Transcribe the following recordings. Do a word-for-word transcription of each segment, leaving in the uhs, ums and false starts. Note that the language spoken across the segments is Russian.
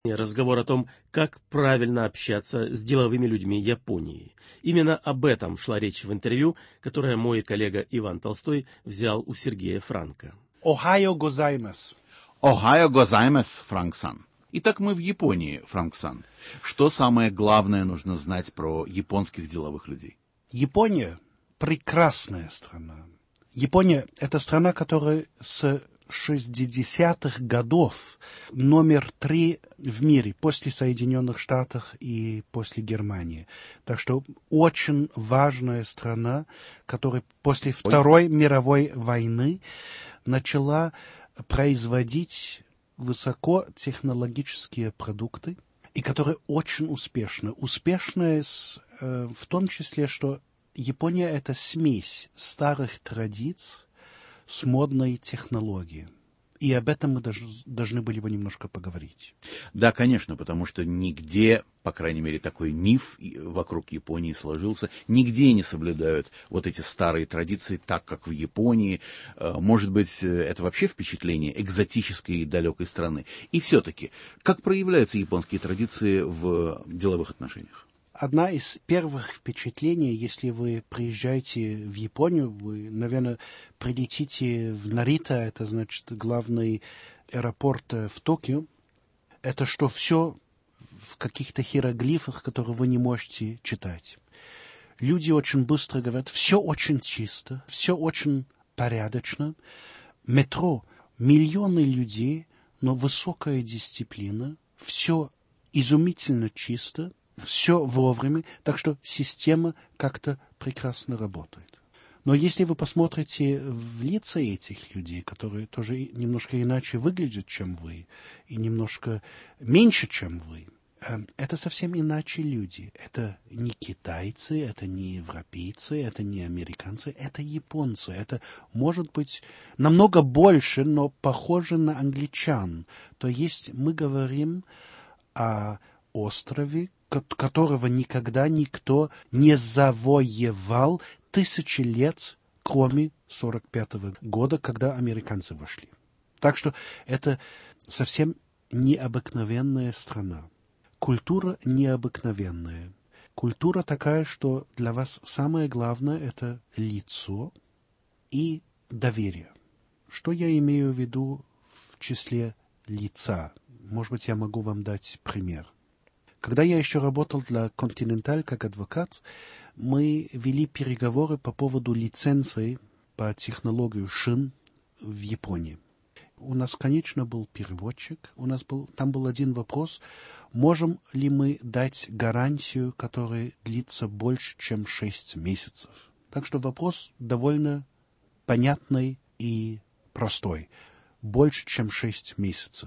разговор о том, как правильно общаться с деловыми людьми Японии. Именно об этом шла речь в интервью, которое мой коллега Иван Толстой взял у Сергея Франка. Охайо гозаймас. Охайо гозаймас, Франк-сан. Итак, мы в Японии, Франк-сан. Что самое главное нужно знать про японских деловых людей? Япония – прекрасная страна. Япония – это страна, которая с шестидесятых годов номер три в мире, после Соединенных Штатов и после Германии. Так что очень важная страна, которая после Второй мировой войны начала производить высокотехнологические продукты, и которая очень успешна. Успешная с, э, в том числе, что Япония – это смесь старых традиций с модной технологией. И об этом мы даже, должны были бы немножко поговорить. Да, конечно, потому что нигде, по крайней мере, такой миф вокруг Японии сложился, нигде не соблюдают вот эти старые традиции так, как в Японии. Может быть, это вообще впечатление экзотической и далекой страны. И все-таки, как проявляются японские традиции в деловых отношениях? Одна из первых впечатлений, если вы приезжаете в Японию, вы, наверное, прилетите в Нарита, это значит главный аэропорт в Токио, это что все в каких-то иероглифах, которые вы не можете читать. Люди очень быстро говорят, все очень чисто, все очень порядочно. Метро, миллионы людей, но высокая дисциплина, все изумительно чисто. Все вовремя, так что система как-то прекрасно работает. Но если вы посмотрите в лица этих людей, которые тоже немножко иначе выглядят, чем вы, и немножко меньше, чем вы, это совсем иначе люди. Это не китайцы, это не европейцы, это не американцы, это японцы. Это может быть намного больше, но похоже на англичан. То есть мы говорим о острове, которого никогда никто не завоевал тысячи лет, кроме сорок пятого года, когда американцы вошли. Так что это совсем необыкновенная страна. Культура необыкновенная. Культура такая, что для вас самое главное – это лицо и доверие. Что я имею в виду в числе лица? Может быть, я могу вам дать пример. Когда я еще работал для Continental как адвокат, мы вели переговоры по поводу лицензии по технологии шин в Японии. У нас, конечно, был переводчик. У нас был, там был один вопрос. Можем ли мы дать гарантию, которая длится больше, чем шесть месяцев? Так что вопрос довольно понятный и простой. Больше, чем шесть месяцев.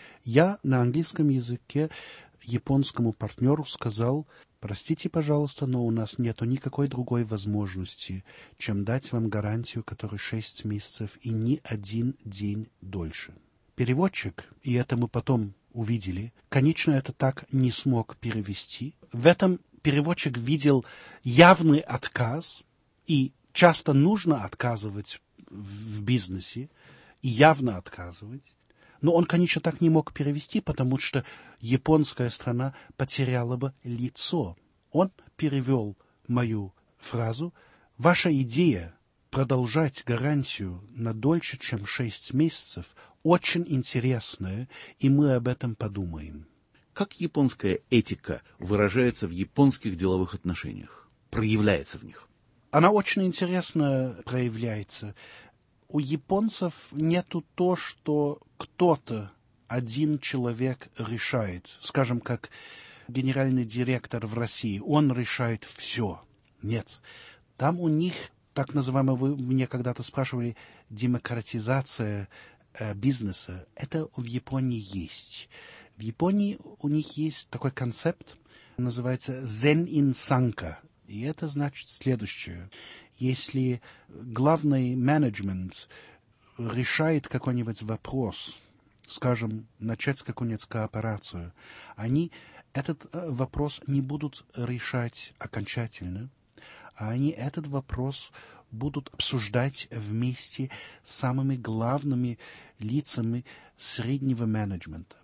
Я на английском языке японскому партнеру сказал, простите, пожалуйста, но у нас нет никакой другой возможности, чем дать вам гарантию, которая шесть месяцев и ни один день дольше. Переводчик, и это мы потом увидели, конечно, это так не смог перевести. В этом переводчик видел явный отказ, и часто нужно отказывать в бизнесе, и явно отказывать. Но он, конечно, так не мог перевести, потому что японская страна потеряла бы лицо. Он перевел мою фразу. Ваша идея продолжать гарантию на дольше, чем шесть месяцев, очень интересная, и мы об этом подумаем. Как японская этика выражается в японских деловых отношениях, проявляется в них? Она очень интересно проявляется. У японцев нету то, что кто-то, один человек решает. Скажем, как генеральный директор в России. Он решает все. Нет. Там у них, так называемая, вы меня когда-то спрашивали, демократизация э, бизнеса. Это в Японии есть. В Японии у них есть такой концепт, называется зен-ин-санка. И это значит следующее. Если главный менеджмент решает какой-нибудь вопрос, скажем, начать какую-нибудь кооперацию, они этот вопрос не будут решать окончательно, а они этот вопрос будут обсуждать вместе с самыми главными лицами среднего менеджмента.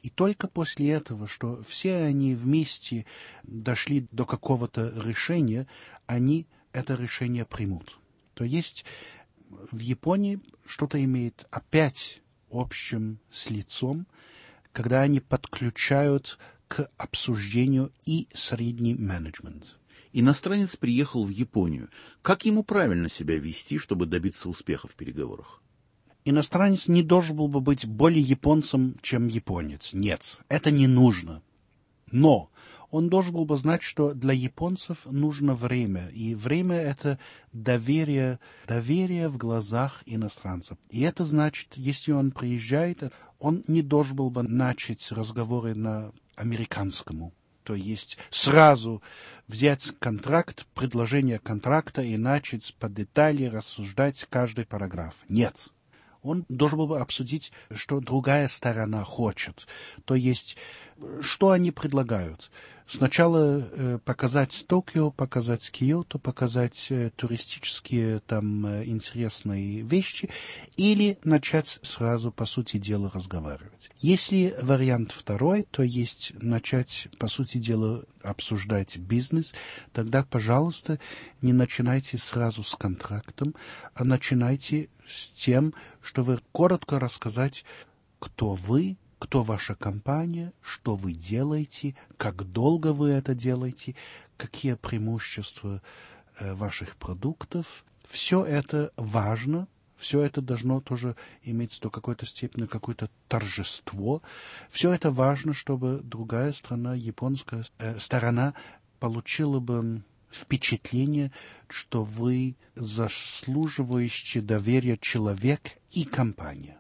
И только после этого, что все они вместе дошли до какого-то решения, они это решение примут. То есть в Японии что-то имеет опять общим с лицом, когда они подключают к обсуждению и средний менеджмент. Иностранец приехал в Японию. Как ему правильно себя вести, чтобы добиться успеха в переговорах? Иностранец не должен был бы быть более японцем, чем японец. Нет, это не нужно. Но он должен был бы знать, что для японцев нужно время. И время — это доверие, доверие в глазах иностранцев. И это значит, если он приезжает, он не должен был бы начать разговоры на американскому. То есть сразу взять контракт, предложение контракта и начать по детали рассуждать каждый параграф. Нет. Он должен был бы обсудить, что другая сторона хочет. То есть, что они предлагают. Сначала э, показать Токио, показать Киото, показать э, туристические там э, интересные вещи, или начать сразу, по сути дела, разговаривать. Если вариант второй, то есть начать, по сути дела, обсуждать бизнес, тогда, пожалуйста, не начинайте сразу с контрактом, а начинайте с тем, что вы коротко рассказать, кто вы, кто ваша компания, что вы делаете, как долго вы это делаете, какие преимущества э, ваших продуктов. Все это важно, все это должно тоже иметь до какой-то степени какое-то торжество. Все это важно, чтобы другая страна, японская э, сторона, получила бы впечатление, что вы заслуживающий доверия человек и компания.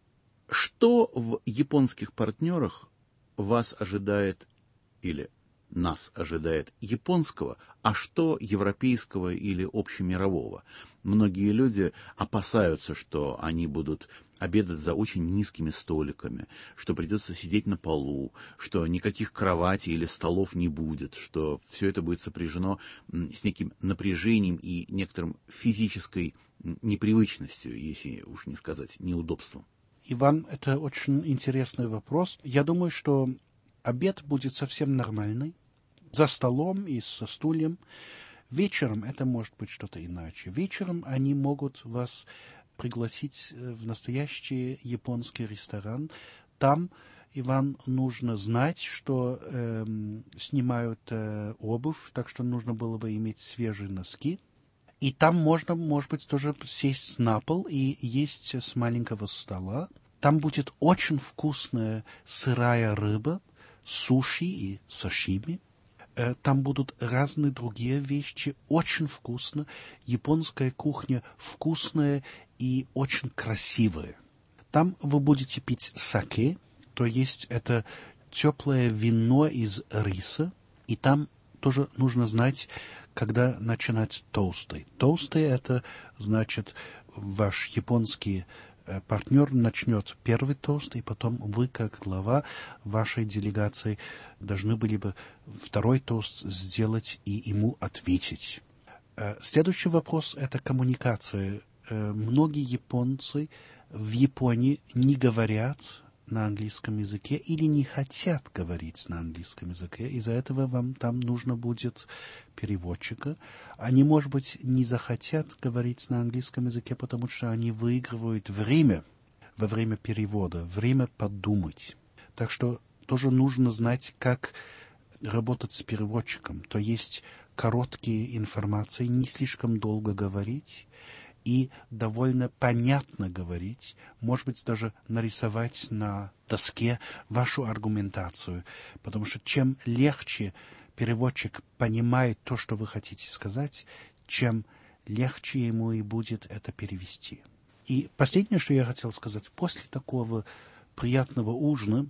Что в японских партнерах вас ожидает или нас ожидает японского, а что европейского или общемирового? Многие люди опасаются, что они будут обедать за очень низкими столиками, что придется сидеть на полу, что никаких кроватей или столов не будет, что все это будет сопряжено с неким напряжением и некоторым физической непривычностью, если уж не сказать неудобством. Иван, это очень интересный вопрос. Я думаю, что обед будет совсем нормальный, за столом и со стульем. Вечером это может быть что-то иначе. Вечером они могут вас пригласить в настоящий японский ресторан. Там, Иван, нужно знать, что э, снимают э, обувь, так что нужно было бы иметь свежие носки. И там можно, может быть, тоже сесть на пол и есть с маленького стола. Там будет очень вкусная сырая рыба, суши и сашими. Там будут разные другие вещи, очень вкусно. Японская кухня вкусная и очень красивая. Там вы будете пить саке, то есть это теплое вино из риса. И там тоже нужно знать, когда начинать тоасты. Тоасты — это значит, ваш японский партнер начнет первый тост, и потом вы, как глава вашей делегации, должны были бы второй тост сделать и ему ответить. Следующий вопрос — это коммуникация. Многие японцы в Японии не говорят на английском языке или не хотят говорить на английском языке. Из-за этого вам там нужно будет переводчика. Они, может быть, не захотят говорить на английском языке, потому что они выигрывают время во время перевода, время подумать. Так что тоже нужно знать, как работать с переводчиком. То есть короткие информации, не слишком долго говорить, и довольно понятно говорить, может быть, даже нарисовать на доске вашу аргументацию, потому что чем легче переводчик понимает то, что вы хотите сказать, чем легче ему и будет это перевести. И последнее, что я хотел сказать, после такого приятного ужина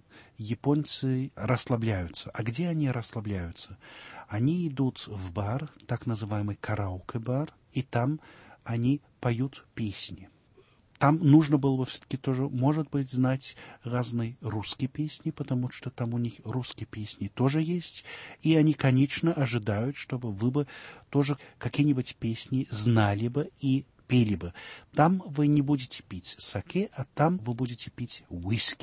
японцы расслабляются. А где они расслабляются? Они идут в бар, так называемый караоке-бар, и там они поют песни. Там нужно было бы все-таки тоже, может быть, знать разные русские песни, потому что там у них русские песни тоже есть. И они, конечно, ожидают, чтобы вы бы тоже какие-нибудь песни знали бы и пели бы. Там вы не будете пить саке, а там вы будете пить виски.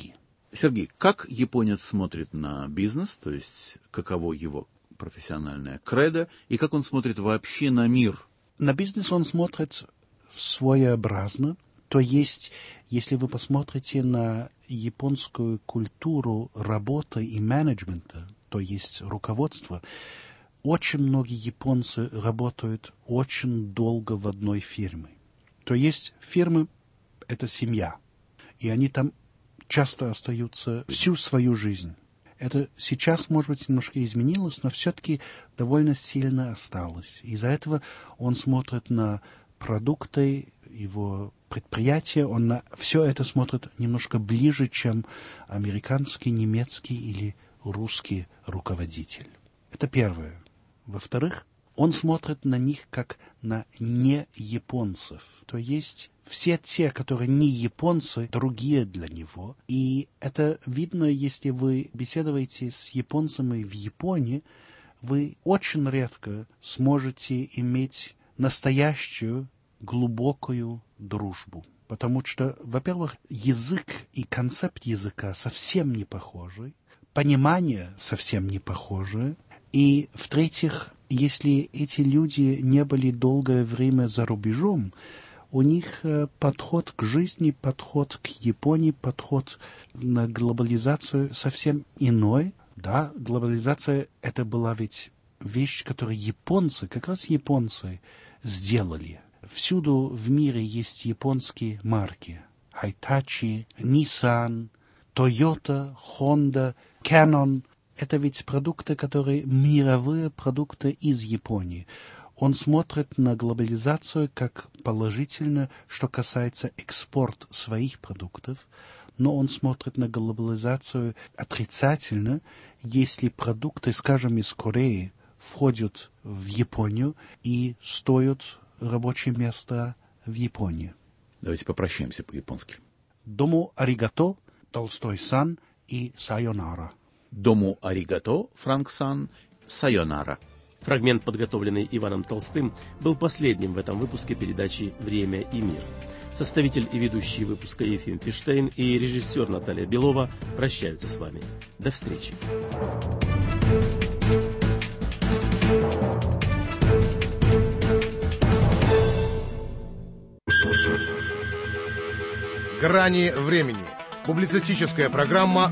Сергей, как японец смотрит на бизнес, то есть каково его профессиональное кредо, и как он смотрит вообще на мир? На бизнес он смотрит своеобразно. То есть, если вы посмотрите на японскую культуру работы и менеджмента, то есть руководство, очень многие японцы работают очень долго в одной фирме. То есть фирмы – это семья, и они там часто остаются всю свою жизнь. Это сейчас, может быть, немножко изменилось, но все-таки довольно сильно осталось. Из-за этого он смотрит на продукты, его предприятия, он на все это смотрит немножко ближе, чем американский, немецкий или русский руководитель. Это первое. Во-вторых, он смотрит на них как на не японцев. То есть все те, которые не японцы, другие для него. И это видно, если вы беседуете с японцами в Японии, вы очень редко сможете иметь настоящую глубокую дружбу. Потому что, во-первых, язык и концепт языка совсем не похожи, понимание совсем не похоже, и, в-третьих, если эти люди не были долгое время за рубежом, у них подход к жизни, подход к Японии, подход на глобализацию совсем иной. Да, глобализация — это была ведь вещь, которую японцы, как раз японцы, сделали. Всюду в мире есть японские марки. Hitachi, Nissan, Toyota, Honda, Canon. Это ведь продукты, которые мировые продукты из Японии. Он смотрит на глобализацию как положительно, что касается экспорта своих продуктов, но он смотрит на глобализацию отрицательно, если продукты, скажем, из Кореи входят в Японию и стоят рабочее место в Японии. Давайте попрощаемся по-японски. Дому аригато, Толстой-сан и сайонара. Дому аригато, Франк-сан, сайонара. Фрагмент, подготовленный Иваном Толстым, был последним в этом выпуске передачи «Время и мир». Составитель и ведущий выпуска Ефим Фиштейн и режиссер Наталья Белова прощаются с вами. До встречи. «Грани времени». Публицистическая программа